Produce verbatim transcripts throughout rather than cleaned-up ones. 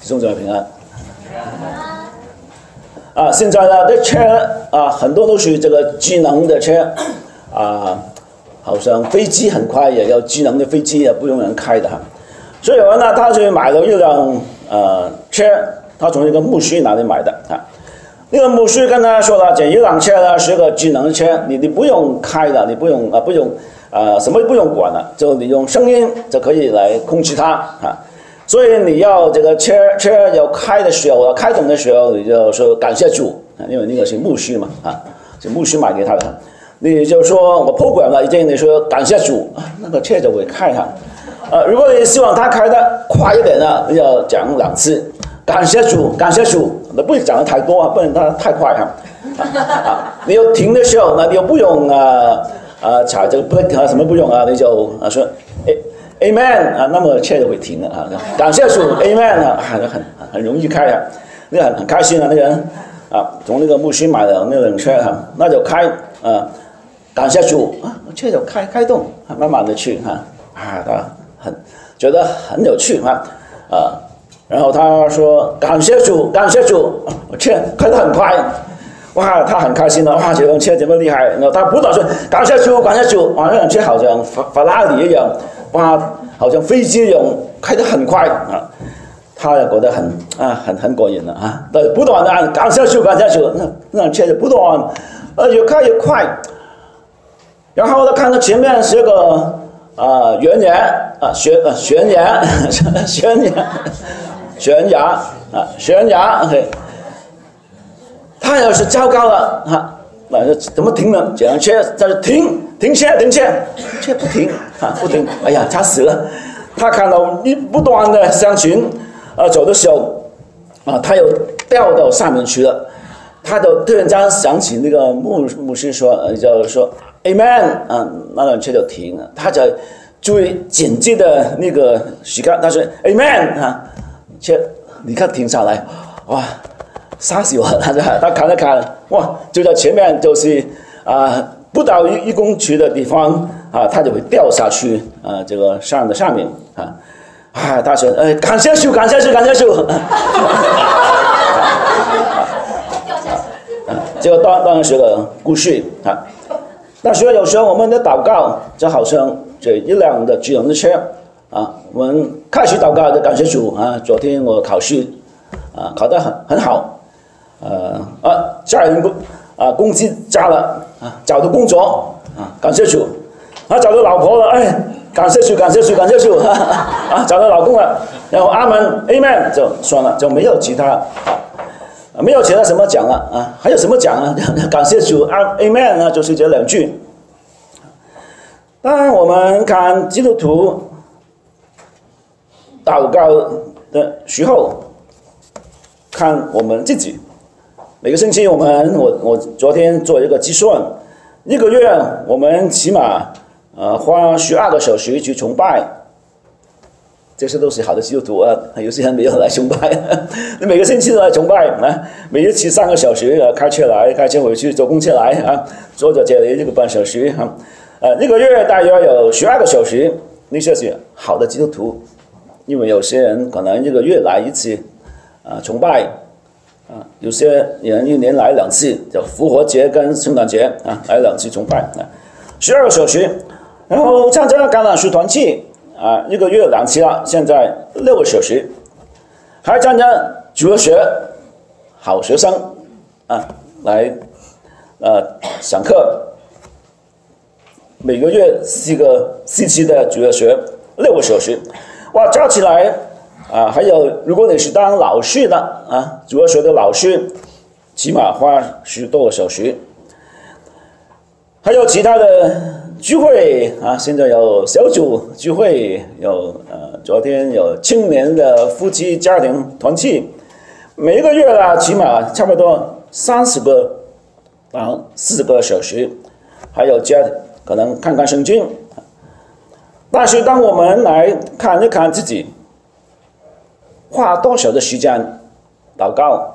弟兄姊妹平安。啊，现在呢，这车啊，很多都是这个智能的车啊，好像飞机很快也有智能的飞机也不用人开的哈。所以有人呢，他去买了一辆呃车，他从一个牧师那里买的啊。那个牧师跟他说了，这一辆车呢是个智能车，你你不用开的，你不用啊不用啊、呃、什么不用管了，就你用声音就可以来控制它啊。所以你要这个车车要开的时候，开动的时候，你就说感谢主，因为那个是牧师嘛啊，是牧师买给他的。你就说我 program 了，已经你说感谢主，那个车就会开哈。呃，如果你希望他开的快一点呢，你要讲两次，感谢主，感谢主，那不能讲的太多啊，不能它太快哈。啊，你要停的时候，那你又不用啊啊踩这个 brake 啊，什么不用啊，你就啊说诶。Amen 啊，那么车就会停了啊！感谢主 ，Amen 啊，很很很容易开啊，那个很很开心啊，那个人啊，从那个牧师买的那辆车哈、啊，那就开啊，感谢主啊，车就开开动，慢慢的去哈啊，他很觉得很有趣哈 啊, 啊，然后他说感谢主，感谢主，车开得很快。哇，他很开心的，哇，这辆车这么厉害！然后他不断说感谢主，感谢主，哇，那辆车好像法法拉利一样，哇，好像飞机一样，开得很快啊！他也觉得很啊，很很过瘾了啊！不断的按感谢主，感谢主，那那辆车就不断，呃，越开越快。然后他看到前面是个啊悬崖啊悬啊悬崖悬崖悬崖啊悬崖 ，OK。他要是糟糕了哈，那怎么停呢？这辆车在这停停车停车，车不停啊不停，哎呀，他死了。他看到你不断的向前啊走的时候啊，他又掉到上面去了。他就突然间想起那个牧牧师说，呃，就说 Amen 啊，那辆车就停了。他在注意紧急的那个时间，他说 Amen 啊，车立刻停下来，哇！杀死我！他他看了看，哇，就在前面，就是啊、呃，不到一一公尺的地方啊，他就会掉下去啊、呃，这个山的上面啊啊，他说，哎，感谢主，感谢主，感谢主。啊，这个当当然是个故事啊。但是有时候我们的祷告就好像这一辆的智能的车啊，我们开始祷告就感谢主啊，昨天我考试啊考得很很好。呃啊，家人不啊，工资加了啊，找到工作啊，感谢主，啊，找到老婆了，哎，感谢主，感谢主，感谢主，啊，找到老公了，然后阿门 ，Amen 就算了，就没有其他，啊，没有其他什么讲了啊，还有什么讲啊？感谢主，啊 ，Amen 呢，就是这两句。当然，我们看基督徒祷告的时候，看我们自己。每个星期我们我我昨天做一个计算，一个月我们起码呃花十二个小时去崇拜，这些都是好的基督徒啊。有些人没有来崇拜，你每个星期都来崇拜啊，每一次三个小时啊，开车来，开车回去，坐公车来啊，坐在这里一个半小时啊，呃一个月大约有十二个小时，那些是好的基督徒，因为有些人可能一个月来一次啊崇拜。啊，有些人一年来两次，叫复活节跟圣诞节啊，来两次崇拜啊，十二个小时，然后参加橄榄树团契啊，一个月两次了，现在六个小时，还参加主日学，好学生啊，来呃上课，每个月四个四期的主日学，六个小时，哇，加起来。啊，还有，如果你是当老师的啊，主日学的老师，起码花十多个小时。还有其他的聚会啊，现在有小组聚会，有呃，昨天有青年的夫妻家庭团契，每一个月啦，起码差不多三十个啊四十个小时，还有加可能看看圣经。但是当我们来看一看自己。花多少的时间祷告？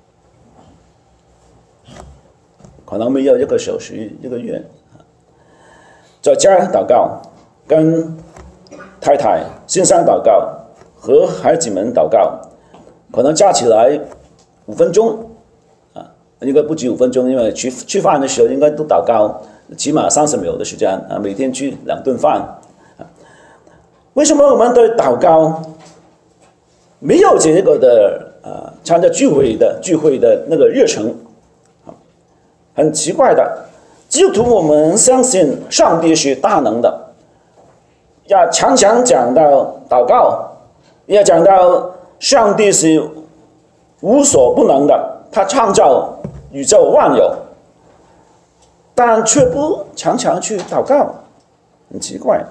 可能没有一个小时一个月。在家祷告，跟太太线上祷告，和孩子们祷告， 可能加起来五分钟啊，应该不止五分钟，因为吃吃饭的时候应该都祷告，起码三十秒的时间啊，每天吃两顿饭啊。为什么我们对祷告没有这个的啊参加聚会的聚会的那个热忱？很奇怪的，基督徒我们相信上帝是大能的，要常常讲到祷告，要讲到上帝是无所不能的，他创造宇宙万有，但却不常常去祷告，很奇怪。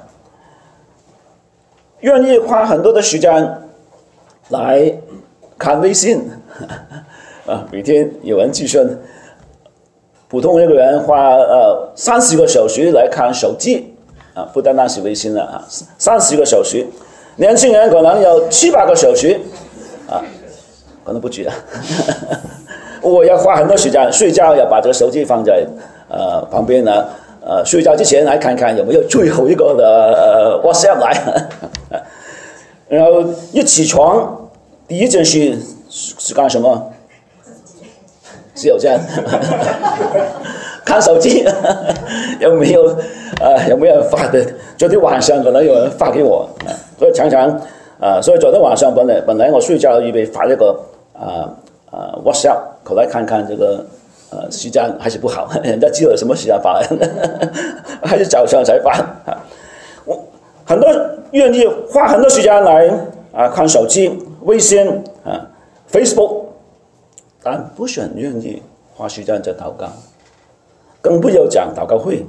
愿意花很多的时间来看微信啊，每天有人计算，普通一个人花呃三十个小时来看手机啊，不单单是微信了啊，三十个小时，年轻人可能有七八个小时啊，可能不止啊。我要花很多时间睡觉，要把这个手机放在呃旁边呢，呃睡觉之前来看看有没有最后一个的呃 WhatsApp 来，然后一起床第一件事是干什么？是有这样看手机有没有呃有没有人发的？昨天晚上可能有人发给我，啊、所以常常啊、呃，所以昨天晚上本来本来我睡觉预备发这个啊啊、呃、WhatsApp， 后来看看这个呃时间还是不好，人家知道什么时间发，还是早上才发啊。我很多愿意花很多时间来啊看手机、微信啊、Facebook。但不是很愿意花时间在祷告，更不要讲祷告会。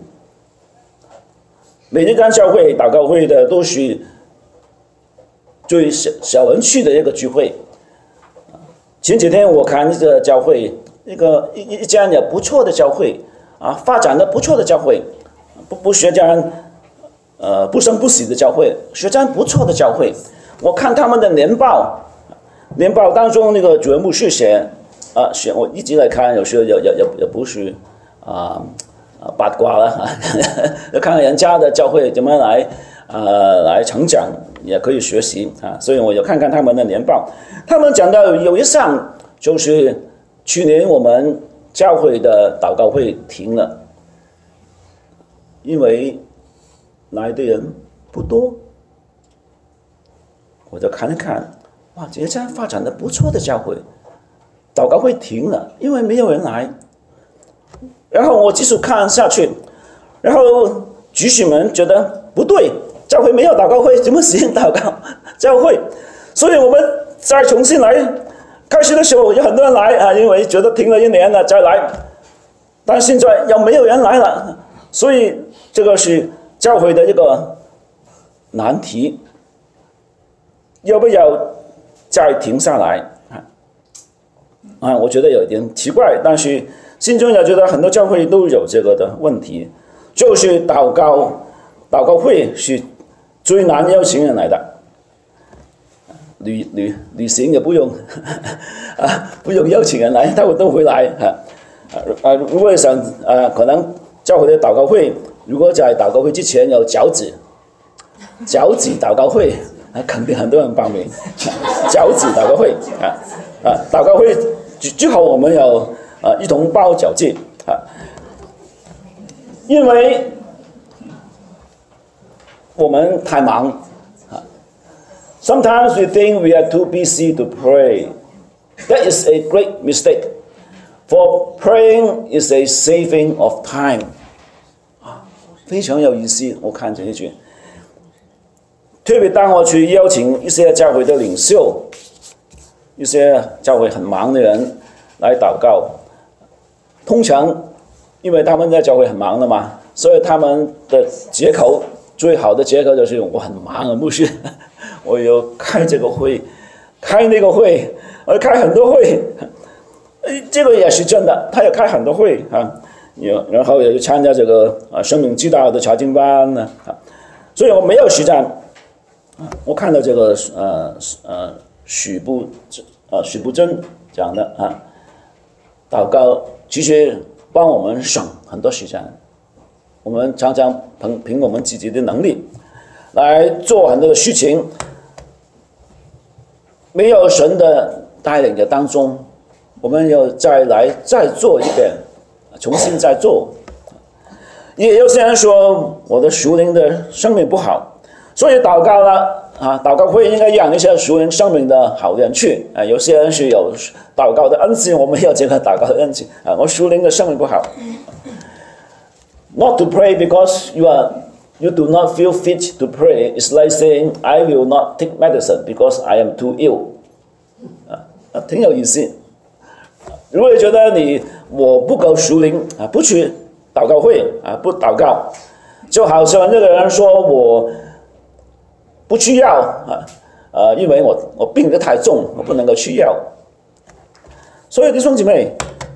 每一间教会祷告会的都是最小小人去的一个聚会。前几天我看一个教会，一个一一家也不错的教会啊，发展的不错的教会，不不是这样呃不生不死的教会，是这样不错的教会。我看他们的年报，年报当中那个主任牧师写。啊，是我一直来看，有时候也也也也不是啊啊八卦了，要看看人家的教会怎么来呃来成长，也可以学习啊。所以我有看看他们的年报，他们讲到有一项就是去年我们教会的祷告会停了，因为来的人不多。我就看一看，哇，这家发展的不错的教会。祷告会停了，因为没有人来。然后我继续看下去，然后执事们觉得不对，教会没有祷告会，怎么实行祷告教会？所以我们再重新来。开始的时候有很多人来啊，因为觉得停了一年了再来，但现在又没有人来了，所以这个是教会的一个难题，要不要再停下来？啊，我觉得有点奇怪，但是心中也觉得很多教会都有这个的问题，就是祷告，祷告会是最难邀请人来的，旅旅旅行也不用啊，不用邀请人来，他们都会来啊啊！如果想啊，可能教会的祷告会，如果在祷告会之前有饺子，饺子祷告会啊，肯定很多人报名，饺子祷告会啊啊，祷告会。最好我们有啊一同包饺子啊，因为我们太忙啊。Sometimes we think we are too busy to pray. That is a great mistake. For praying is a saving of time. 啊，非常有意思。我看这一句，特别当我去邀请一些教会的领袖。一些教会很忙的人来祷告，通常因为他们在教会很忙的嘛，所以他们的借口最好的借口就是我很忙啊，牧师，我有开这个会，开那个会，我开很多会，这个也是真的，他也开很多会啊，有然后也参加这个啊生命之道的查经班呢啊，所以我没有时间。我看到这个呃呃。许不呃许不真讲的啊，祷告其实帮我们省很多时间。我们常常凭凭我们自己的能力来做很多的事情，没有神的带领的当中，我们要再来再做一遍，重新再做。也有些人说我的属灵的生命不好，所以祷告了啊，祷告会应该让一些属灵生命的好人去啊。有些人是有祷告的恩赐，我们有这个祷告的恩赐啊。我属灵的生命不好。Not to pray because you are you do not feel fit to pray is like saying I will not take medicine because I am too ill。啊，挺有意思。如果你觉得你我不够属灵啊，不去祷告会啊，不祷告，就好像那个人说我不吃药啊，呃，因为我我病得太重，我不能够吃药。所以弟兄姐妹，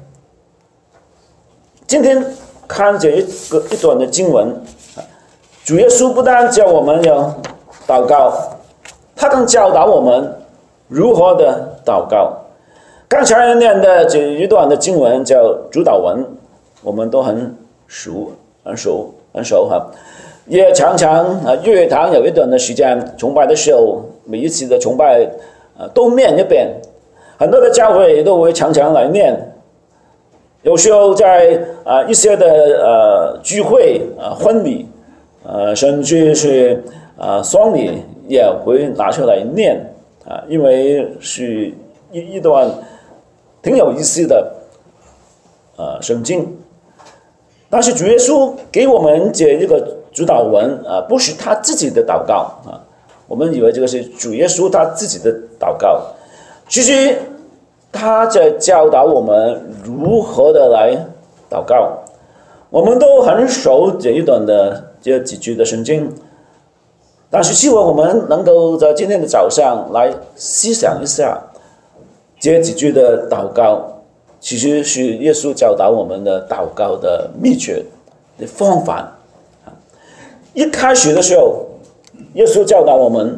今天看这一个一段的经文，主耶稣不但教我们要祷告，他更教导我们如何的祷告。刚才念的这一段的经文叫主祷文，我们都很熟、很熟、很熟哈。也常常啊，月堂有一段的时间崇拜的时候，每一次的崇拜啊都念一遍，很多的教会都会常常来念。有时候在啊一些的呃聚会啊婚礼，呃甚至是啊丧礼也会拿出来念啊，因为是一一段挺有意思的呃圣经。但是主耶稣给我们这一个主祷文啊，不是他自己的祷告啊，我们以为这个是主耶稣他自己的祷告，其实他在教导我们如何的来祷告。我们都很熟这一段的这几句的圣经，但是希望我们能够在今天的早上来思想一下这几句的祷告，其实是耶稣教导我们的祷告的秘诀的方法。一开始的时候，耶稣教导我们，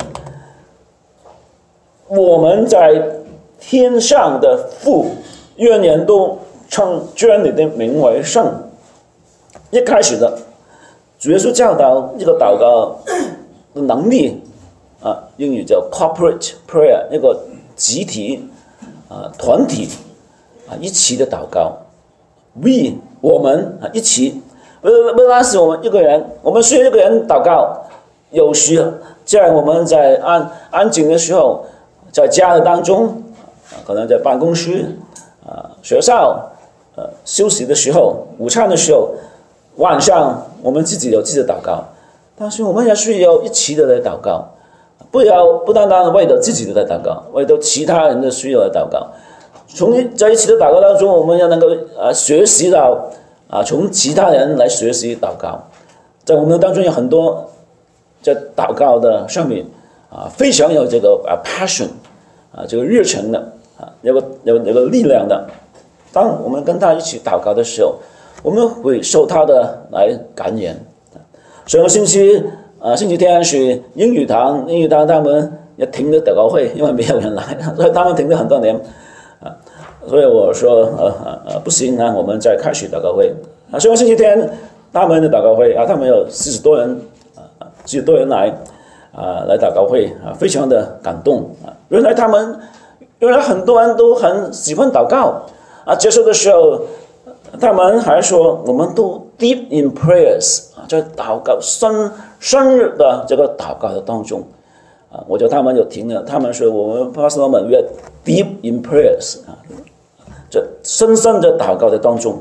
我们在天上的父，愿人都称尊你的名为圣。一开始的，主耶稣教导这个祷告的能力啊，英语叫 corporate prayer， 那个集体啊团体啊一起的祷告 ，we 我们啊一起。不不单是我们一个人，我们虽然一个人祷告，有时在我们在安安静的时候，在家的当中，可能在办公室、啊学校、呃休息的时候、午餐的时候、晚上，我们自己有自己的祷告，但是我们也需要一起的来祷告，不要不单单为了自己的来祷告，为了其他人的需要来祷告。从在一起的祷告当中，我们要能够啊学习到。啊，从其他人来学习祷告，在我们当中有很多在祷告的上面啊，非常有这个啊 passion 啊，这个热忱的啊，有个有有个力量的。当我们跟他一起祷告的时候，我们会受他的来感染。上个星期啊，星期天是英语堂，英语堂他们也停了祷告会，因为没有人来，所以他们停了很多年啊。所以我说，呃呃不行啊，我们再开始祷告会啊。上个星期天他们的祷告会啊，他们有四十多人啊，四十多人来啊来祷告会啊，非常的感动啊。原来他们原来很多人都很喜欢祷告啊。结束的时候，他们还说我们都 deep in prayers 啊，在祷告深深入的这个祷告的当中啊，我觉得他们就停了。他们说我们 Pastor们 we are deep in prayers 啊。这深深的祷告的当中，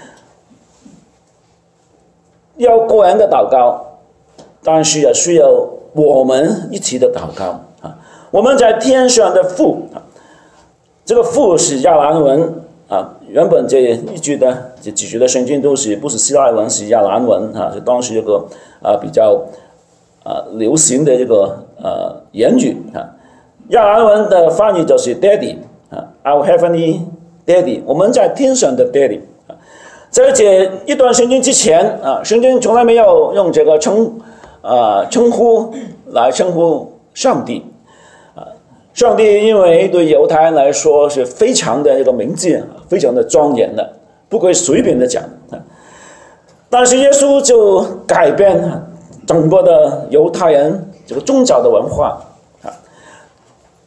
要个人的祷告，但是也需要我们一起的祷告啊。我们在天上的父啊，这个父是亚兰文啊，原本这一句的这几句的圣经都是不是希腊文，是亚兰文啊，是当时这个啊比较啊流行的这个呃言语啊。亚兰文的翻译就是 Daddy 啊 ，Our Heavenly Daddy， 我们在天上的 Daddy 啊，在这一段圣经之前啊，圣经从来没有用这个称啊称呼来称呼上帝啊。上帝因为对犹太人来说是非常的这个名字，非常的庄严的，不可以随便的讲啊。但是耶稣就改变整个的犹太人这个宗教的文化啊，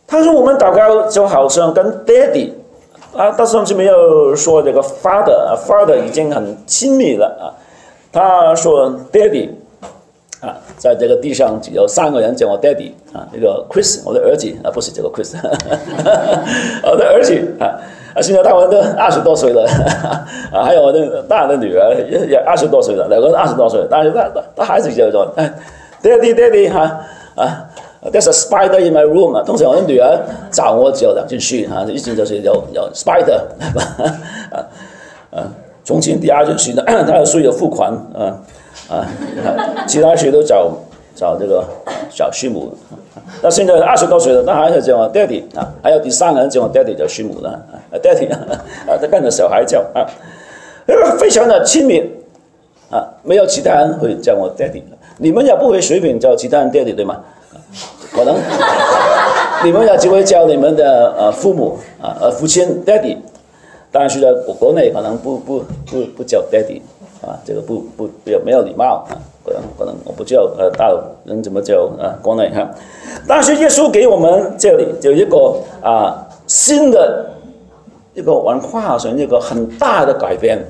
他说我们祷告就好像跟 Daddy 啊，但是上次没有说这个 Father，Father 已经很亲密了啊。他说 Daddy 啊，在这个地上只有三个人叫我 Daddy 啊，这个 Chris 我的儿子啊，不是这个 Chris， 我的儿子啊。啊，现在他们都二十多岁了，啊，还有我的大的女儿也也二十多岁了，两个人二十多岁了，但是他他他还是叫做哎 ，Daddy Daddy 哈啊 ，There's a spider in my room 啊。通常我的女儿找我只有两件事啊，一件就是有有 spider 啊啊，从前第二件事呢，他有需要付款啊啊，其他事都找找这个找师母。那现在二十多岁了，他还是叫我 Daddy 啊，还有第三个人叫我 Daddy 叫师母了啊 ，Daddy 啊，他跟着小孩叫啊，非常的亲密啊，没有其他人会叫我 Daddy， 你们也不会随便叫其他人 Daddy 对吗？可能你们也只会叫你们的呃父母啊呃父亲 Daddy， 但是在国内可能不不不不叫 Daddy 啊，这个不不不没有礼貌啊。可能可能我不知道呃大陆人怎么叫啊国内哈，但是耶稣给我们这里有一个啊新的一个文化上一个很大的改变，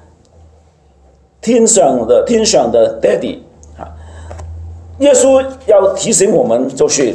天上的天上的 Daddy 啊，耶稣要提醒我们，就是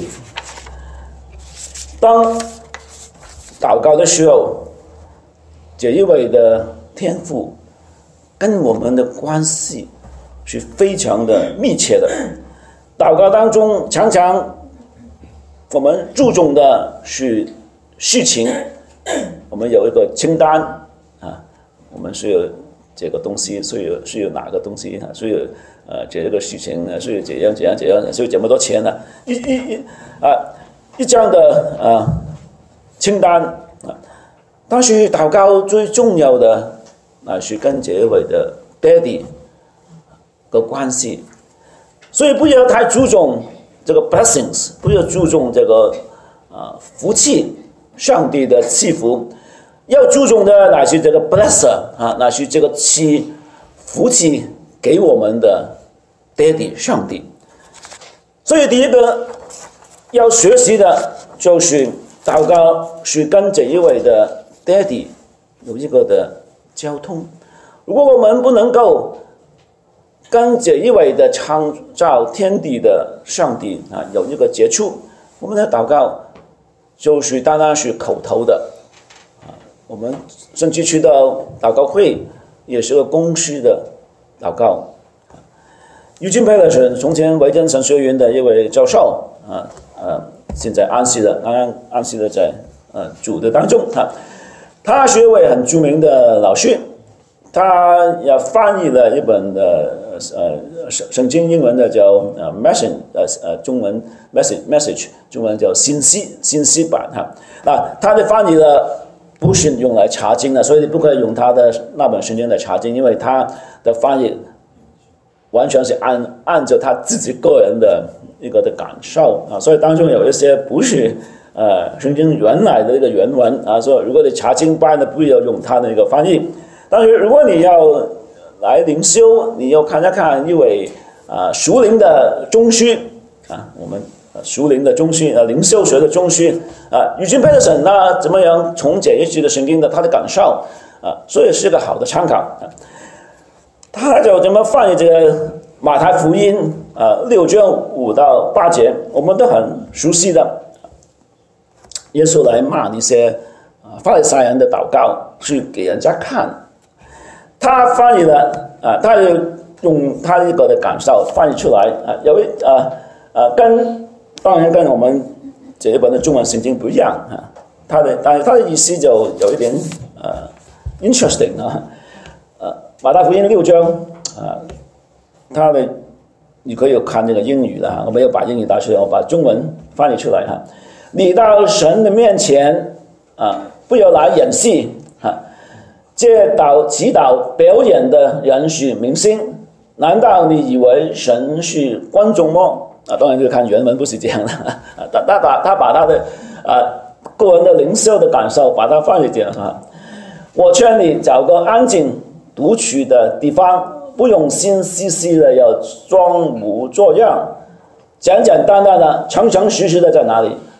当祷告的时候，这一位的天父跟我们的关系是非常的密切的。祷告当中，常常我们注重的是事情，我们有一个清单啊，我们需要这个东西，需要需要哪个东西啊，需要呃这个事情啊，需要怎样怎样怎样，需要这么多钱呢、啊？一一一啊一张的啊清单啊，但是祷告最重要的啊是跟这一位的 Daddy 的关系，所以不要太注重这个 blessings， 不要注重这个啊福气，上帝的赐福，要注重的乃是这个 blesser 啊，乃是这个赐福气给我们的 Daddy 上帝。所以第一个要学习的就是祷告是跟这一位的 Daddy 有一个的交通。如果我们不能够跟这一位的创造天地的上帝啊有一个接触，我们的祷告就是单单是口头的啊。我们甚至去到祷告会也是个公式的祷告。Eugene Peterson 从前维珍神学院的一位教授啊啊，现在安息了，安安息了在呃主的当中啊。他是一位很著名的老师，他也翻译了一本的呃圣经英文的叫呃 message 呃呃中文 message message 中文叫信息信息版哈。那他的翻译呢不是用来查经的，所以你不可以用他的那本圣经来查经，因为他的翻译完全是按按照他自己个人的一个的感受啊，所以当中有一些不是呃圣经原来的一个原文啊，所以如果你查经班的不要用他的一个翻译。但是如果你要来灵修，你要看一看一位啊属灵的宗师啊，我们属灵的宗师啊，灵修学的宗师啊，Eugene Peterson那怎么样从这一句的圣经的他的感受啊，所以是个好的参考啊。他就怎么翻译这个马太福音啊六章五到八节，我们都很熟悉的。耶稣来骂那些啊法利赛人的祷告是给人家看，他翻译了啊，他就用他一个的感受翻译出来啊，有一啊啊跟当然跟我们这一本的中文圣经不一样啊，他的但是他的意思就有一点呃 interesting 啊。马太福音六章啊，他的你可以看这个英语的，我没有把英语打出来，我把中文翻译出来哈。你到神的面前啊，不要来演戏啊。这祷祈祷表演的人是明星，难道你以为神是观众吗？啊，当然就看原文不是这样的啊。他他把他把他的啊个人的灵修的感受把它翻译这样啊。我劝你找个安静独处的地方，不用心思思的要装模作样，简简单单的诚诚实实的在哪里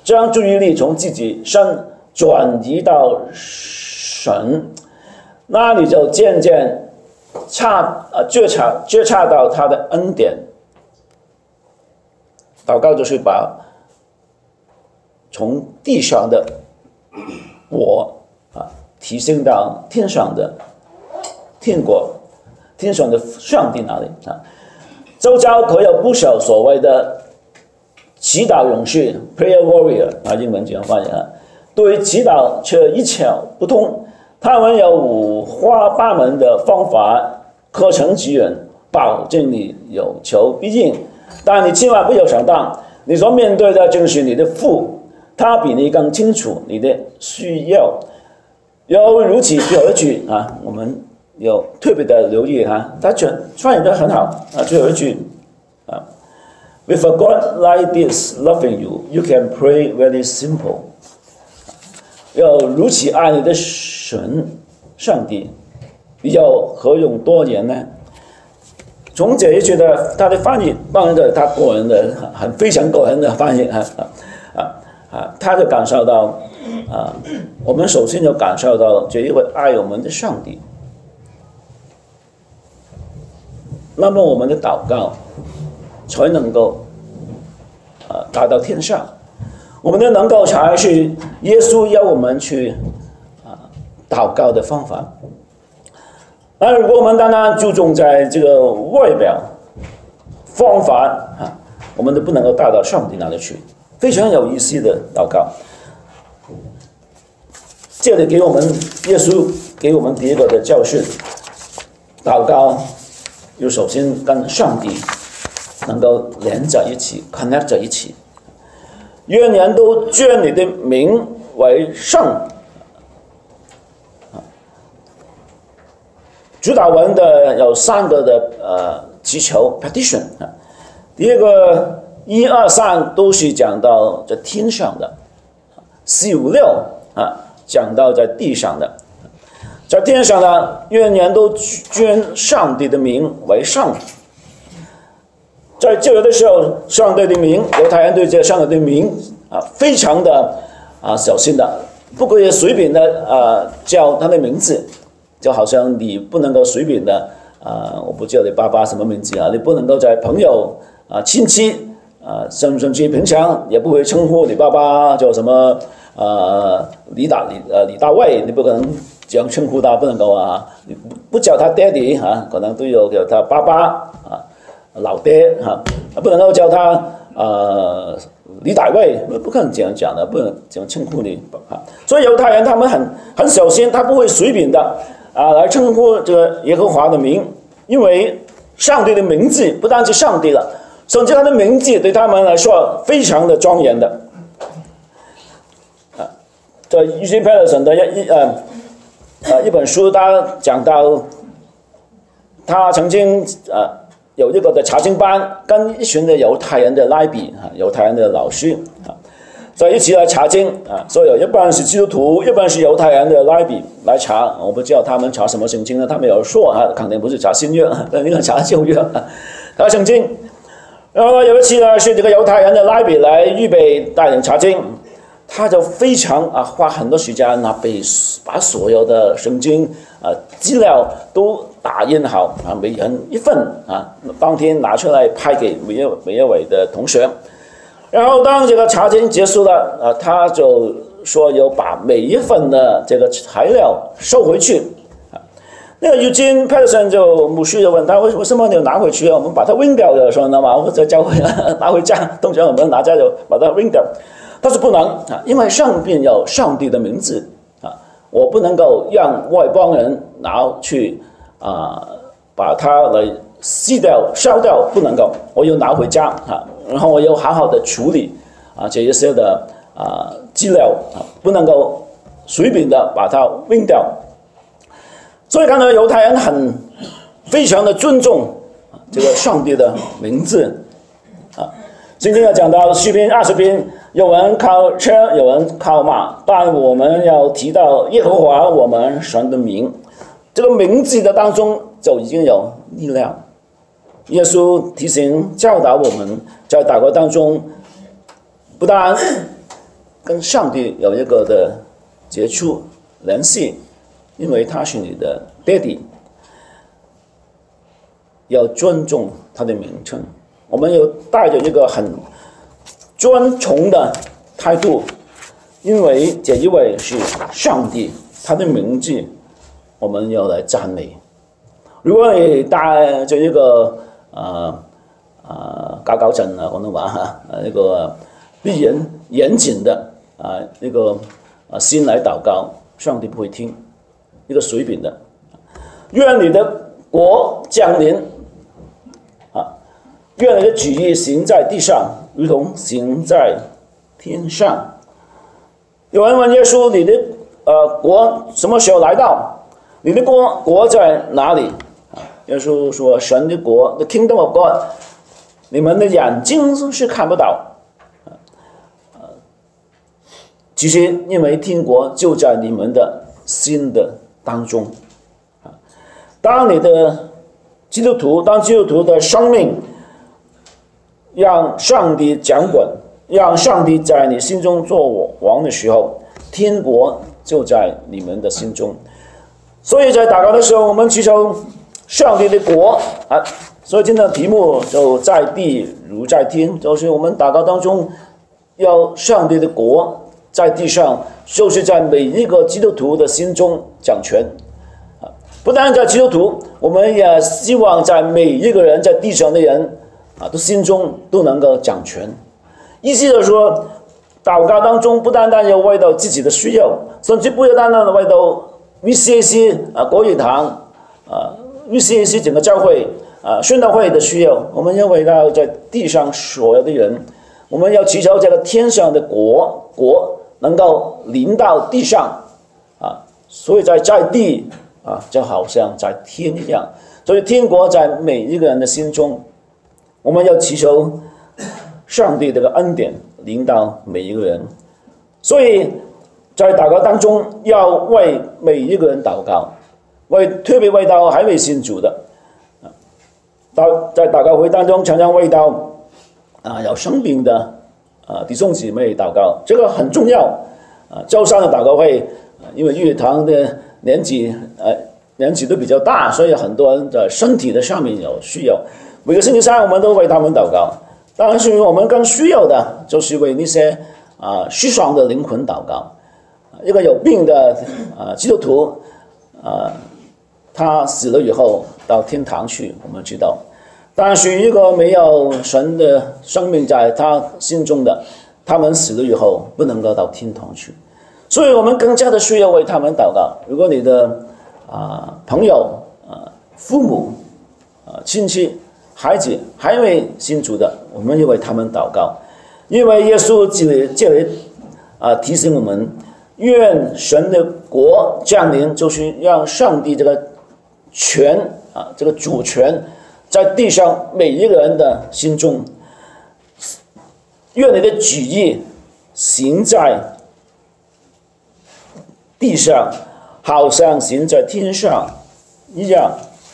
将注意力从自己身转移到神，那你就渐渐察呃觉察觉察到他的恩典。祷告就是把从地上的我啊提升到天上的天国，天上的上帝那里啊。周遭可有不少所谓的祈祷勇士 （prayer warrior） 啊，英文这样翻译啊，对祈祷却一窍不通。他们有五花八门的方法，可成其人，保证你有求必应。但你千万不要上当，你所面对的正是你的父，他比你更清楚你的需要。有如此最后一句啊，我们有特别的留意哈，他全翻译得很好啊，最后一句啊 ，With a God like this loving you, you can pray very simple。要如此爱你的神，上帝，你要何用多言呢？从这一句的他的翻译，当然的他个人的很非常个人的翻译啊啊啊，他就感受到啊，我们首先要感受到这一位爱我们的上帝，那么我们的祷告才能够啊达到天上，我们的能够才是耶稣要我们去啊祷告的方法。那如果我们单单注重在这个外表方法啊，我们都不能够达到上帝那里去。非常有意思的祷告，这里给我们耶稣给我们第一个的教训，祷告要首先跟上帝能够连在一起 ，connect 在一起。愿人都尊你的名为圣。主祷文的有三个的呃祈求 petition 啊，第一个一二三都是讲到在天上的，四五六啊讲到在地上的，在天上的愿人都尊上帝的名为圣。在旧约的时候，上帝的名，犹太人对这上帝的名啊非常的啊小心的，不可以随便的啊叫他的名字。就好像你不能够随便的啊、呃，我不知道你爸爸什么名字啊，你不能够在朋友啊、亲戚啊，甚甚至平常也不会称呼你爸爸叫什么呃李大李呃李大卫，你不可能这样称呼他，不能够啊，你不不叫他爹地啊，可能都有叫他爸爸啊，老爹啊，不能够叫他呃李大卫，不可能这样讲的，不能这样称呼你啊。所以犹太人他们很很小心，他不会随便的。啊，来称呼这个耶和华的名，因为上帝的名字不单是上帝了，甚至他的名字对他们来说非常的庄严的。啊，在 Eugene Peterson 的一一呃呃一本书，他讲到他曾经呃有一个的查经班，跟一群的犹太人的拉比啊，犹太人的老师啊。在一起来查经啊，所以有一半是基督徒，一半是犹太人的拉比来查。我不知道他们查什么圣经呢？他们有说啊，肯定不是查新约，那你看查旧约，查圣经。然后有一次呢，是这个犹太人的拉比来预备带领查经，他就非常啊花很多时间啊，被把所有的圣经啊资料都打印好啊，每人一份啊，当天拿出来派给每一每一位的同学。然后当这个查经结束了，啊，他就说要把每一份的这个材料收回去。啊，那个 Eugene Peterson 就牧师就问他为为什么你要拿回去啊？我们把它扔掉的，说那么我们再教会拿回家，通常我们拿家就把它扔掉。他说不能啊，因为上边有上帝的名字啊，我不能够让外邦人拿去啊，把它来撕掉、烧掉，不能够，我要拿回家啊。然后我要好好的处理啊这一些的啊资料啊，不能够随便的把它扔掉。所以看到犹太人很非常的尊重这个上帝的名字啊。今天要讲到诗篇二十篇，有人靠车，有人靠马，但我们要提到耶和华我们神的名，这个名字的当中就已经有力量。耶稣提醒教导我们，在祷告当中，不但跟上帝有一个的接触联系，因为他是你的爹地，要尊重他的名称。我们有带着一个很尊崇的态度，因为这一位是上帝，他的名字我们要来赞美。如果你带着一个呃呃高高枕啊，廣東話哈，那個必然嚴謹的啊那個啊心來禱告，上帝不會聽，一個隨便的。願你的國降臨啊，願你的旨意行在地上，如同行在天上。有人問耶穌：你的呃國什麼時候來到？你的國國在哪裡？耶穌說：神的國 ，the kingdom of God， 你們的眼睛是看不到。其實因為天國就在你們的心的當中。當你的基督徒，當基督徒的生命讓上帝掌管，讓上帝在你心中做王的時候，天國就在你們的心中。所以在禱告的時候，我們祈求上帝的國啊，所以今天的題目就在地如在天，就是我們禱告當中要上帝的國在地上，就是在每一個基督徒的心中掌權。不但在基督徒，我們也希望在每一個人在地上的人啊，都心中都能夠掌權。意思就是說，禱告當中不單單要為到自己的需要，甚至不要單單為到 V C A C 啊國語堂啊 V C A C 整個教會啊宣道會的需要，我們要為到在地上所有的人，我們要祈求這個天上的國國能夠臨到地上啊，所以在在地啊就好像在天一樣，所以天國在每一個人的心中，我們要祈求上帝這個恩典臨到每一個人，所以在禱告當中要為每一個人禱告，為特別為到還未信主的，在禱告會當中常常為到啊有生病的啊弟兄姊妹禱告，這個很重要啊。周三的禱告會，因為粵語堂的年紀呃年紀都比較大，所以很多人的身體的上面有需要，每個星期三我們都為他們禱告。但是我們更需要的就是為那些啊失喪的靈魂禱告。一個有病的啊基督徒啊，他死了以後到天堂去，我們知道。但是一個沒有神的生命在他心中的，他們死了以後不能夠到天堂去，所以我們更加的需要為他們禱告。如果你的啊朋友啊父母啊親戚孩子還未信主的，我們要為他們禱告，因為耶穌這裡這裡啊提醒我們，願神的國降臨，就是讓上帝這個權啊這個主權在地上每一個人的心中，願你的旨意行在地上，好像行在天上一樣。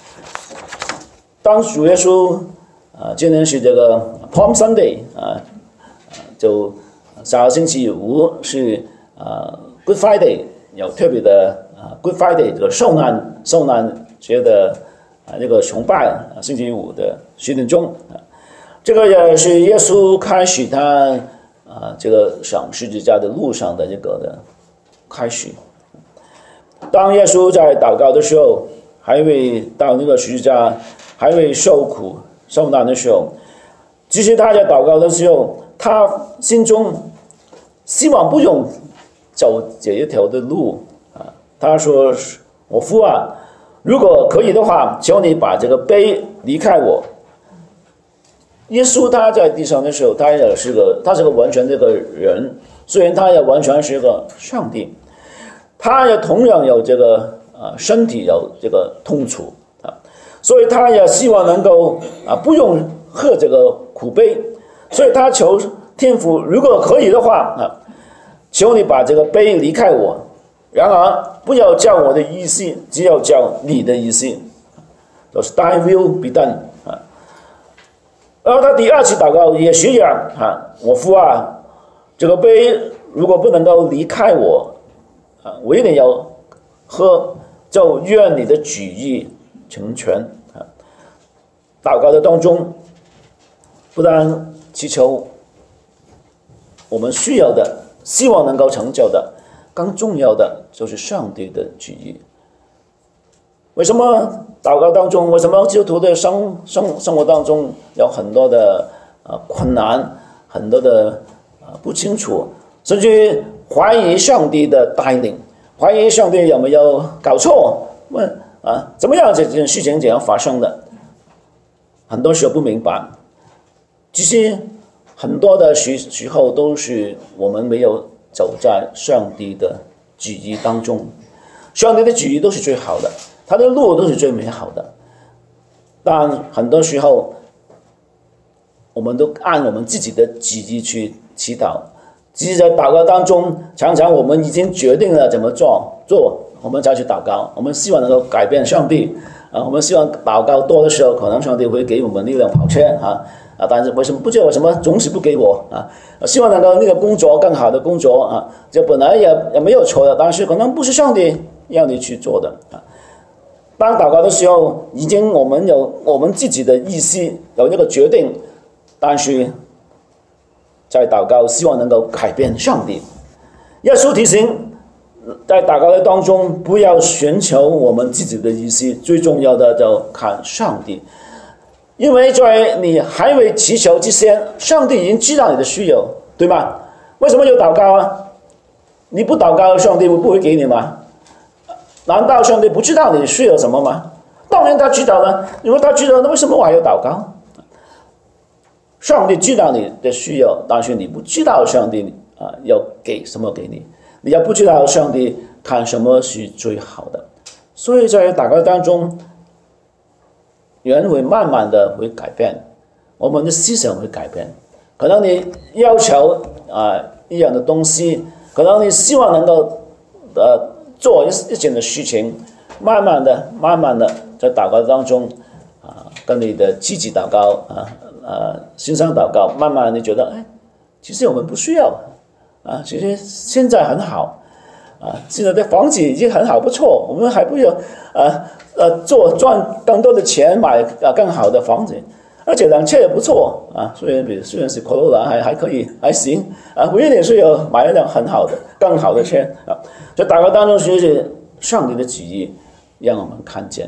當主耶穌啊，今天是這個 Palm Sunday 啊，就下個星期五是啊 Good Friday， 有特別的啊 Good Friday 這個受難受難節的啊這個崇拜啊，星期五的十點鐘啊，這個也是耶穌開始他啊這個上十字架的路上的這個的開始。當耶穌在禱告的時候，還未到那個十字架，還未受苦受難的時候，其實他在禱告的時候，他心中希望不用走這一條的路啊。他說：“我父啊，如果可以的話，求你把這個杯離開我。”耶穌他在地上的時候，他也是個他是個完全的個人，雖然他也完全是個上帝，他也同樣有這個啊身體有這個痛楚啊，所以他也希望能夠啊不用喝這個苦杯，所以他求天父，如果可以的話啊，求你把這個杯離開我，然而不要叫我的意思，只要叫你的意思，就是 Thy will be done 啊。然後他第二次禱告也是一樣啊，我父啊，這個杯如果不能够离开我，啊，我一定要喝，就愿你的旨意成全啊。祷告的当中，不但祈求我们需要的、希望能够成就的，更重要的就是上帝的旨意。为什么祷告当中，为什么基督徒的生生生活当中有很多的呃困难，很多的呃不清楚，甚至怀疑上帝的带领，怀疑上帝有没有搞错？问啊，怎么样这件事情怎样发生的？很多时候不明白，其实很多的时时候都是我们没有走在上帝的旨意当中。上帝的旨意都是最好的，他的路都是最美好的，但很多时候我们都按我们自己的旨意去祈祷。即使在祷告当中，常常我们已经决定了怎么做做，我们再去祷告，我们希望能够改变上帝啊，我们希望祷告多的时候，可能上帝会给我们力量跑车啊啊！但是为什么不知道为什么总是不给我啊？希望能够那个工作更好的工作啊，这本来也也没有错的，但是可能不是上帝让你去做的啊。当祷告的时候，已经我们有我们自己的意思，有那个决定，但是在祷告希望能够改变上帝。耶稣提醒，在祷告的当中，不要寻求我们自己的意思，最重要的就看上帝。因为在你还未祈求之前，上帝已经知道你的需要，对吗？为什么要祷告啊？你不祷告，上帝会不会给你吗？难道上帝不知道你需要什么吗？当然他知道了，因为他知道，那为什么我还要祷告？上帝知道你的需要，但是你不知道上帝啊要给什么给你，你也不知道上帝看什么是最好的，所以在祷告当中，人会慢慢的会改变，我们的思想会改变。可能你要求啊一样的东西，可能你希望能够呃做一一件的事情，慢慢的、慢慢的在祷告当中啊，跟你的积极祷告啊。呃，心上祷告，慢慢你觉得，哎，其实我们不需要啊，其实现在很好啊，现在的房子已经很好，不错，我们还不要呃呃做赚更多的钱买啊更好的房子，而且辆车也不错啊，虽然比虽然是 Corolla 还还可以还行啊，不一定是要买一辆很好的更好的车啊，在祷告当中，其实上帝的旨意让我们看见。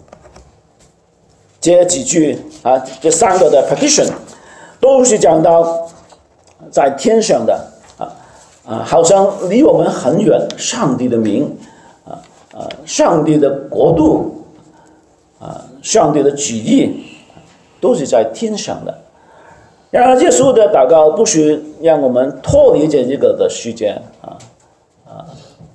这几句啊，这三个的 petition 都是讲到在天上的啊啊，好像离我们很远，上帝的名啊啊，上帝的国度啊，上帝的旨意都是在天上的。然而，耶稣的祷告不是让我们脱离这一个的世界啊啊。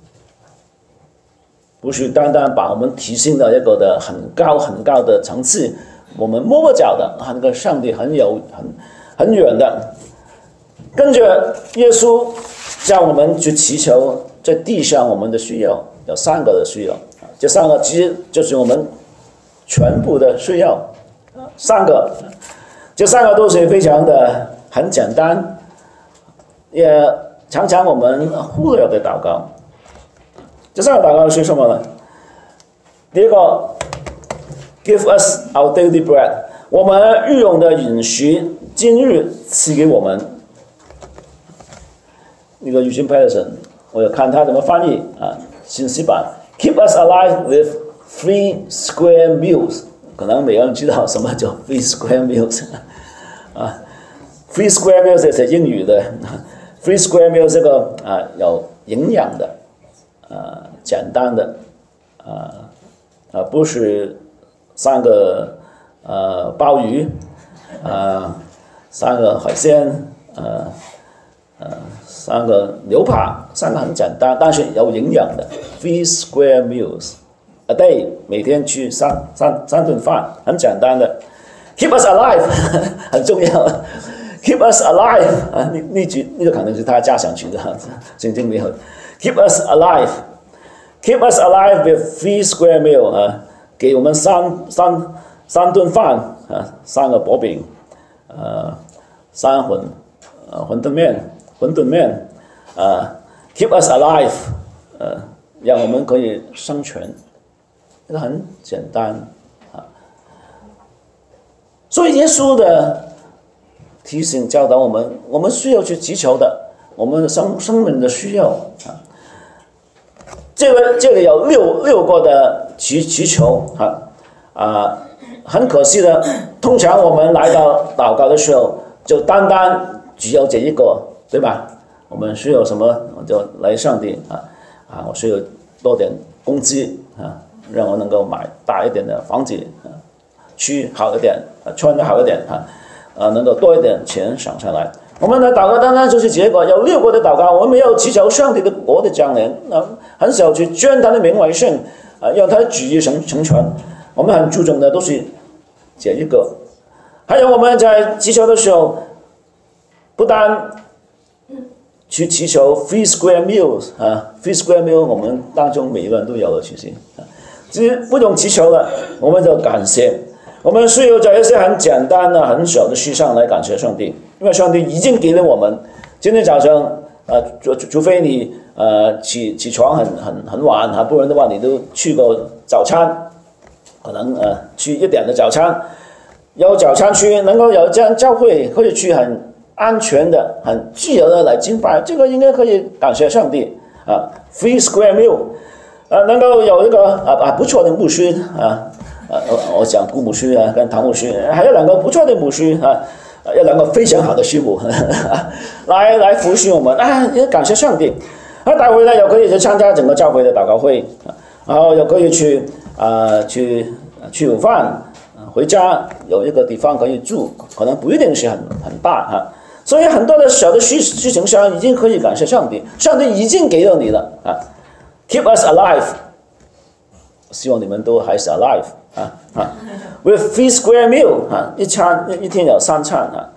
不是单单把我们提升到一个的很高很高的层次，我们摸不着的啊，那个上帝很有很很远的。跟着耶稣叫我们去祈求在地上我们的需要，有三个的需要，这三个其实就是我们全部的需要，三个，这三个都是非常的很简单，也常常我们忽略的祷告。这三个祷告是什么呢？第一个 ，Give us our daily bread， 我们日用的饮食，今日赐给我们。那个Eugene Peterson，我有看他怎么翻译啊，新西版 ，Keep us alive with three square meals， 可能没有人知道什么叫 three square meals 啊 ，three square meals 是英语的 ，three square meals 这个啊有营养的。呃，简单的，呃，呃，不是三个呃鲍鱼，呃，三个海鲜，呃，呃，三个牛扒，三个很简单，但是有营养的 ，three square meals a day， 每天吃三三三顿饭，很简单的 ，keep us alive 很重要 ，keep us alive 啊，那那句那个可能是他加上去的，圣经没有。Keep us alive, keep us alive with three square meal 啊，给我们三三三顿饭啊，三个薄饼，呃，三馄呃馄饨面，馄饨面， 呃 keep us alive， 呃，让我们可以生存，这个很简单啊。所以耶稣的提醒教导我们，我们需要去祈求的，我们生生命的需要啊。这个这里有六六个的祈祈求啊啊，很可惜的，通常我们来到祷告的时候，就单单只有这一个，对吧？我们需要什么，我就来上帝啊啊，我需要多点工资啊，让我能够买大一点的房子啊，吃好一点，啊，穿得好一点啊，啊，能够多一点钱省下来。我们的祷告单单就是结果，有六个的祷告，我们没有祈求上帝的国的降临，啊，很少去捐他的名为圣，啊，让他的旨意成成全。我们很注重的都是这一个。还有我们在祈求的时候，不单去祈求 free square meals 啊 ，free square meal 我们当中每一个人都有的，其实啊，其实不用祈求了，我们就感谢。我们需要在一些很简单的、很小的事上来感谢上帝，因为上帝已经给了我们。今天早上，呃，除除非你呃起起床很很很晚啊，不然的话你都去过早餐，可能呃去一点的早餐，有早餐区能够有这样教会可以去很安全的、很自由的来敬拜，这个应该可以感谢上帝啊。Free square meal， 啊，能够有一个啊啊不错的牧师啊。呃，我讲顾牧师啊，跟唐牧师，还有两个不错的牧师啊，有两个非常好的师傅来来服侍我们啊，也感谢上帝。啊，待会呢又可以去参加整个教会的祷告会，然后又可以去啊、呃、去吃午饭，回家有一个地方可以住，可能不一定是很很大哈、啊。所以很多的小的事事情上已经可以感谢上帝，上帝已经给了你了啊 ，Keep us alive。希望你们都还是 alive 啊啊 ，with three square meal 啊，一餐一天有三餐啊。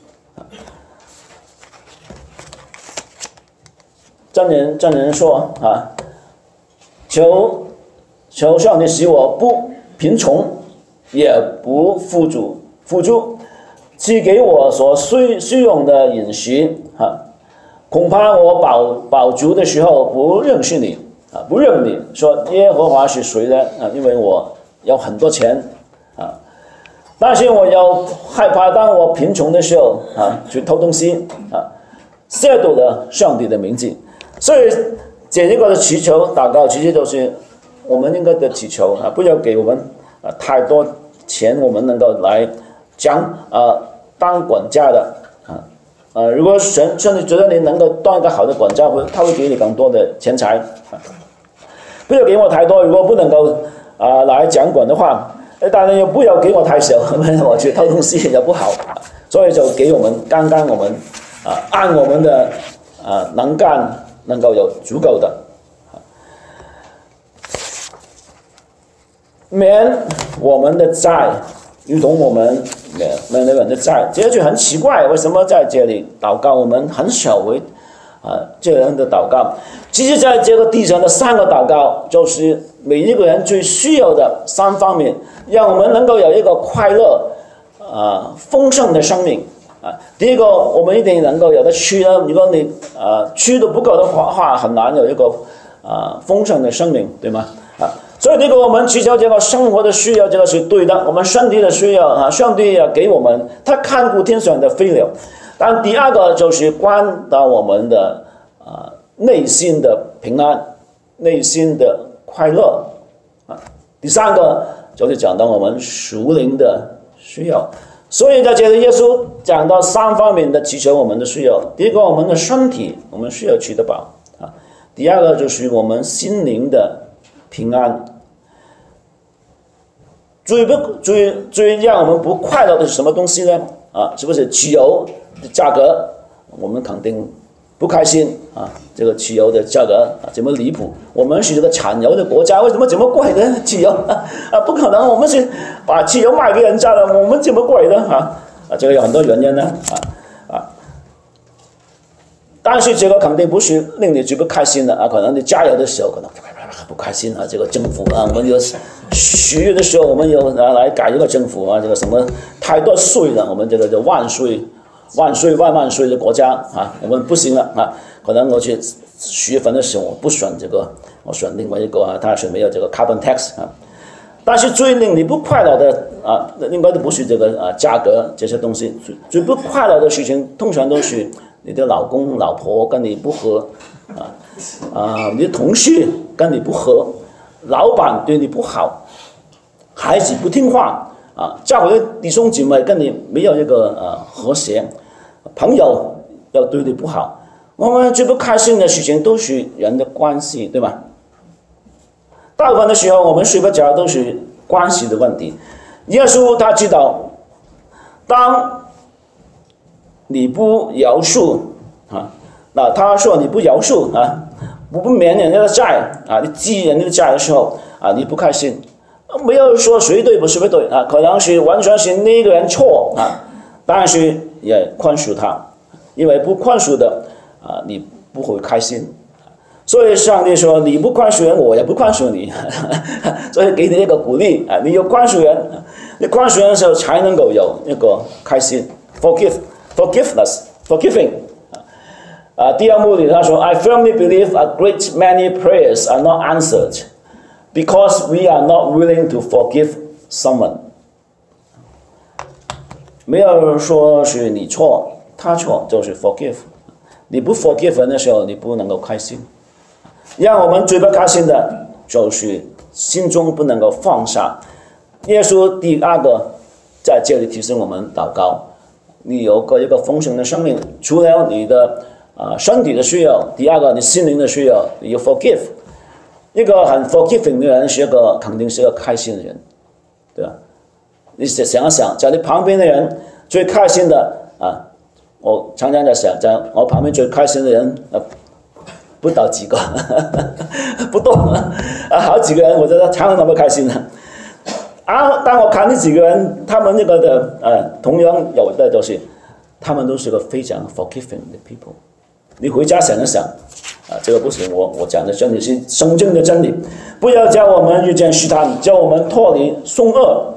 真人真人说啊，求求上帝使我不贫穷，也不富足，富足，赐给我所需需用的饮食啊。恐怕我饱饱足的时候不认识你。啊，不认你说耶和华是谁呢？啊，因为我有很多钱啊，但是我又害怕当我贫穷的时候啊，去偷东西啊，亵渎了上帝的名字。所以这一个的祈求祷告，其实都是我们应该的祈求啊，不要给我们啊太多钱，我们能够来讲啊当管家的啊。呃，如果神甚至觉得你能够当一个好的管家，他会给你更多的钱财啊。不要给我太多，如果不能够啊、呃、来掌管的话，当然又不要给我太少，我去偷东西也不好，所以就给我们刚刚我们啊、呃、按我们的啊、呃、能干能够有足够的，免我们的债，如同我们免免那人的债，这就很奇怪，为什么在这里祷告我们很少为啊这样的祷告？其实在这个地上的三个祷告，就是每一个人最需要的三方面，让我们能够有一个快乐、啊、呃、丰盛的生命啊。第一个，我们一定能够有得吃呢。如果你啊、呃、吃的不够的话，很难有一个啊、呃、丰盛的生命，对吗？啊，所以这个我们祈求这个生活的需要，这个是对的。我们身体的需要啊，上帝要给我们，他看顾天上的飞鸟。但第二个就是关到我们的啊。呃内心的平安，内心的快乐啊。第三个就是讲到我们属灵的需要，所以在这里耶稣讲到三方面的祈求我们的需要。第一个，我们的身体我们需要吃得饱啊；第二个就是我们心灵的平安。最不最最让我们不快乐的是什么东西呢？啊，是不是汽油的价格？我们肯定不开心啊！这个汽油的价格啊，怎么离谱？我们是这个产油的国家，为什么这么贵的汽油啊？啊，不可能，我们是把汽油卖给人家的，我们这么贵的啊？啊，这个有很多原因呢啊啊！但是这个肯定不是令你最不开心的啊，可能你加油的时候可能不开心啊，这个政府啊，我们有十月的时候我们有来改这个政府啊，这个什么太多税了，我们这个叫万税。 万岁万万岁的国家啊，我们不行了啊，可能我去十月份的时候我不选这个，我选另外一个啊，他是没有这个 carbon tax 啊。但是最令你不快乐的啊，应该都不是这个啊价格这些东西，最最不快乐的事情，通常都是你的老公老婆跟你不和啊啊，你的同事跟你不和，老板对你不好，孩子不听话。啊，教会的弟兄姐妹跟你没有一个呃和谐，朋友要对你不好，我们最不开心的事情都是人的关系，对吧？大部分的时候我们睡不着都是关系的问题。耶稣他知道，当你不饶恕啊，那他说你不饶恕啊，不不免人家的债啊，你记人家的债的时候啊，你不开心。没有说谁对不是不对啊，可能是完全是那个人错啊，但是也宽恕他，因为不宽恕的啊，你不会开心。所以上帝说你不宽恕人，我也不宽恕你，所以给你一个鼓励啊，你有宽恕人，你宽恕人的时候才能够有一个开心。Forgive, forgiveness, forgiving。啊，第二目的他说 ，I firmly believe a great many prayers are not answered。Because we are not willing to forgive someone， 没有说是你错他错，就是 forgive。你不 forgive 人的时候，你不能够开心。让我们最不开心的就是心中不能够放下。耶稣第二个在这里提醒我们祷告，你有个一个丰盛的生命，除了你的啊、呃、身体的需要，第二个你心灵的需要，你要 forgive。一个很 forgiving 的人是一个肯定是一个开心的人，对吧？你想一想，在你旁边的人最开心的啊，我常常在想，在我旁边最开心的人啊，不到几个，不多啊，好几个人，我觉得常常那么开心的。啊，当我看那几个人，他们那个的呃，同样有的就是，他们都是个非常 forgiving 的 people。你回家想一想。啊，这个不是我我讲的真理，是圣经的真理。不要叫我们遇见试探，叫我们脱离凶恶。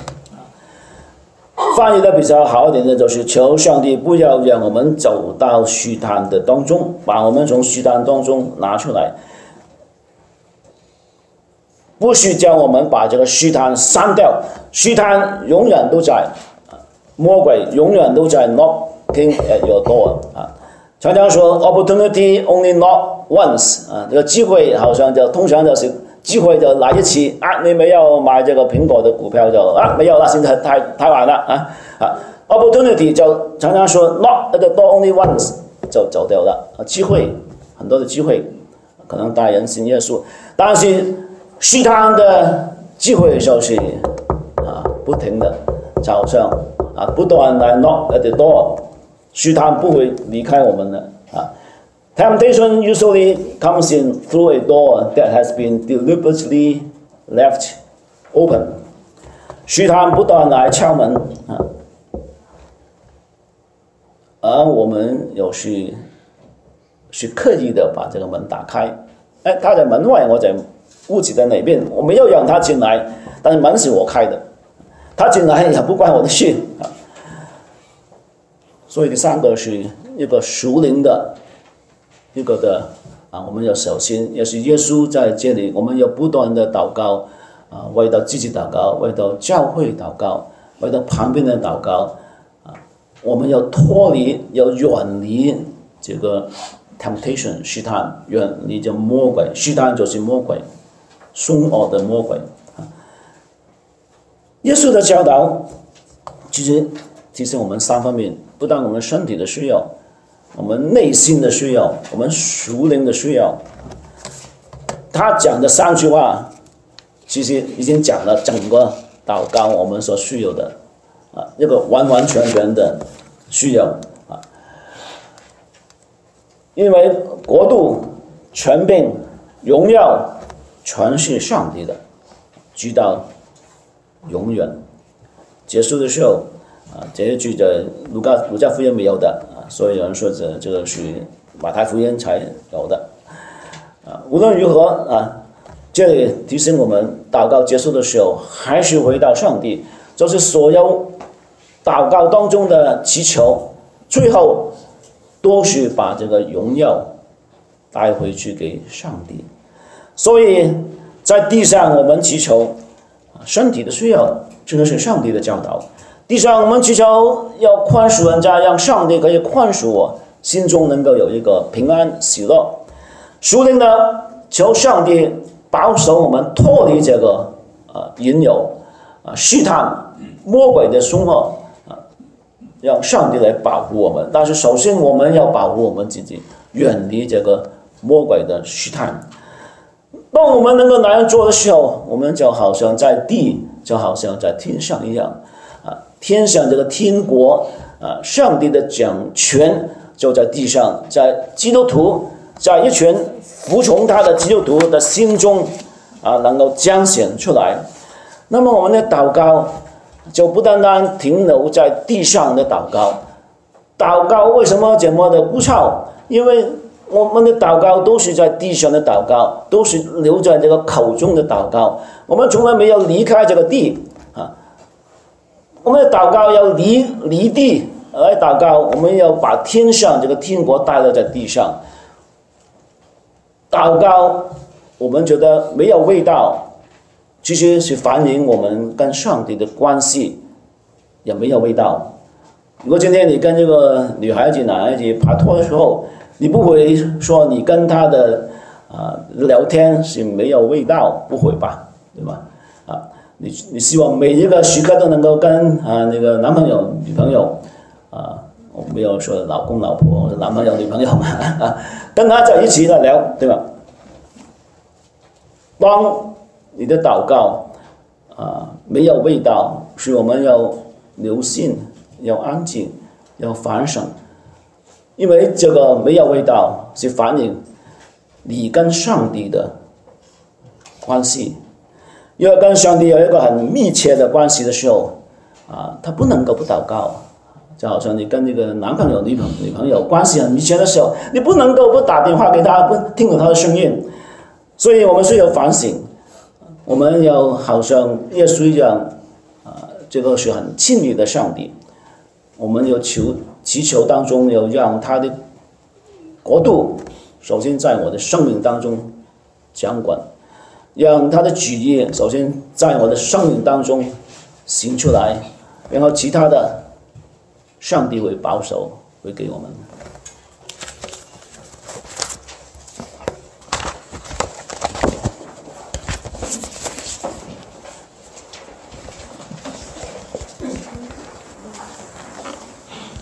翻译的比较好一点的就是求上帝不要让我们走到试探的当中，把我们从试探当中拿出来。不是叫我们把这个试探删掉，试探永远都在，魔鬼永远都在 knocking at your door 啊。常常说 opportunity only knock once 啊，这个机会好像就通常就是机会就来一次啊，你没有买这个苹果的股票就啊没有了，现在太太晚了啊啊 opportunity 就常常说 knock at the door only once 就走掉了啊，机会很多的机会可能带人信耶稣，但是试探的机会就是啊不停的早上啊不断来 knock at the door。试探不会离开我们的啊。Temptation usually comes in through a door that has been deliberately left open。试探不断来敲门啊，而我们有时是刻意的把这个门打开。哎，他在门外，我在屋子的那边，我没有让他进来，但是门是我开的，他进来也不关我的事啊。所以第三个是一个属灵的一个的啊，我们要小心，也是耶稣在这里，我们要不断的祷告啊，为到自己祷告，为到教会祷告，为到旁边的祷告啊，我们要脱离，要远离这个 temptation 试探，远离这魔鬼，试探就是魔鬼，凶恶的魔鬼啊。耶稣的教导其实提醒我们三方面。不但我们身体的需要，我们内心的需要，我们属灵的需要。他讲的三句话，其实已经讲了整个祷告我们所需要的啊，一个完完全全的需要啊。因为国度、权柄、荣耀全是上帝的，直到永远。结束的时候。啊，这一句的路加路加福音没有的啊，所以有人说这这个是马太福音才有的啊。无论如何啊，这里提醒我们，祷告结束的时候还是回到上帝，就是所有祷告当中的祈求最后都是把这个荣耀带回去给上帝。所以在地上我们祈求身体的需要，这个是上帝的教导。地上我们祈求要宽恕人家，让上帝可以宽恕我，心中能够有一个平安喜乐。属灵的，求上帝保守我们脱离这个呃引诱啊试探魔鬼的凶恶啊，让上帝来保护我们。但是首先我们要保护我们自己，远离这个魔鬼的试探。当我们能够那样做的时候，我们就好像在地，就好像在天上一样啊。天上这个天国啊，上帝的掌权就在地上，在基督徒，在一群服从他的基督徒的心中啊，能够彰显出来。那么我们的祷告就不单单停留在地上的祷告。祷告为什么这么的枯燥？因为我们的祷告都是在地上的祷告，都是留在这个口中的祷告，我们从来没有离开这个地啊。我们的祷告要离离地来祷告，我们要把天上这个天国带到在地上。祷告我们觉得没有味道，其实是反映我们跟上帝的关系也没有味道。如果今天你跟这个女孩子男孩子拍拖的时候，你不会说你跟他的啊、呃、聊天是没有味道，不会吧，对吧？啊，你你希望每一个时刻都能够跟啊那个男朋友、女朋友啊，我没有说老公、老婆、男朋友、女朋友啊，跟他在一起来聊，对吧？当你的祷告啊没有味道，是我们要留心、要安静、要反省。因为这个没有味道，是反映你跟上帝的关系。要跟上帝有一个很密切的关系的时候，啊，他不能够不祷告。就好像你跟这个男朋友、女朋女朋友关系很密切的时候，你不能够不打电话给他，不听到他的声音。所以我们需要反省，我们要好像耶稣一样，啊，这个是很亲密的上帝。我们要求祈求当中，要让他的国度首先在我的生命当中掌管，让他的旨意首先在我的生命当中行出来，然后其他的上帝会保守，会给我们。